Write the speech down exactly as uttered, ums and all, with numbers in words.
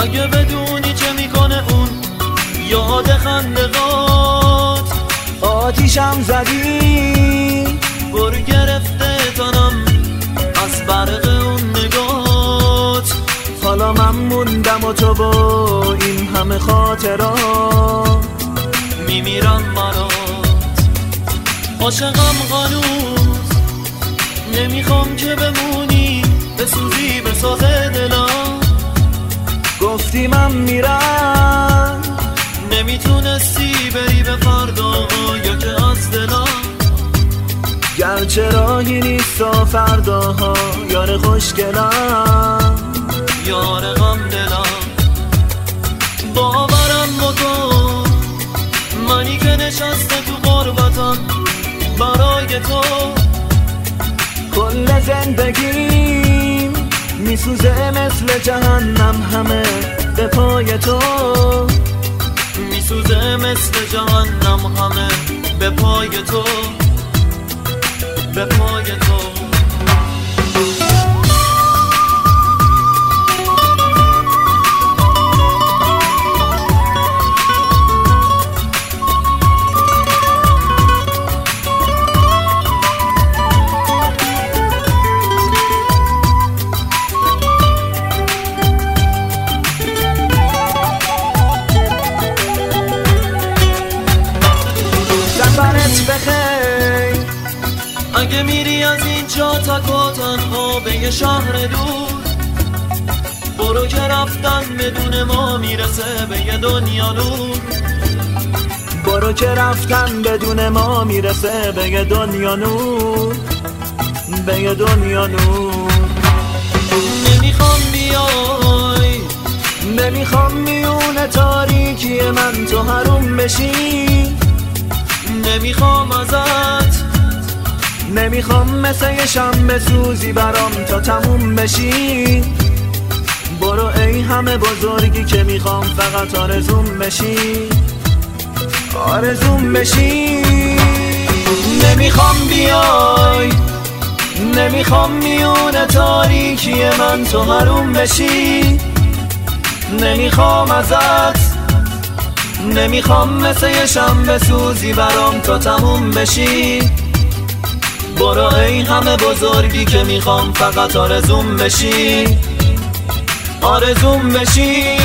اگه بدونی چه میکنه اون یاد خندقات. آتیشم زدی برو گرفته تنم از برق اون نگات. حالا من موندم و تو با این همه خاطرات میمیرم برات. عاشقم هنوز نمیخوام که بمونی بسوزی به ساز دلم. گفتی من میرم نمیتونستی بری به فردا یا که از دلم. گرچه راهی نیست تا فرداها یار خوشگلم یار غم دلم. باورم بکن منی که نشسته تو غربتم برای تو. کل زندگیم میسوزه مثل جهنم همه به پای تو. میسوزه مثل جهنم همه به پای تو به پای تو. سفرت بخیر اگه میری از اینجا تک و تنها به یه شهر دور. برو که رفتن بدون ما میرسه به یه دنیا نور. برو که رفتن بدون ما میرسه به یه دنیا نور به یه دنیا نور. نمیخوام بیای نمیخوام میون تاریکی من تو حروم بشی. نمیخوام ازت نمیخوام مثل یه شنبه سوزی برام تا تموم بشی. برو ای همه بزرگی که میخوام فقط آرزوم بشی آرزوم بشی. نمیخوام بیای نمیخوام میون تاریکی من تو حروم بشی. نمیخوام ازت نمیخوام مثل یه شنبه سوزی برام تا تموم بشی. برو ای همه بزرگی که میخوام فقط آرزوم بشی آرزوم بشی.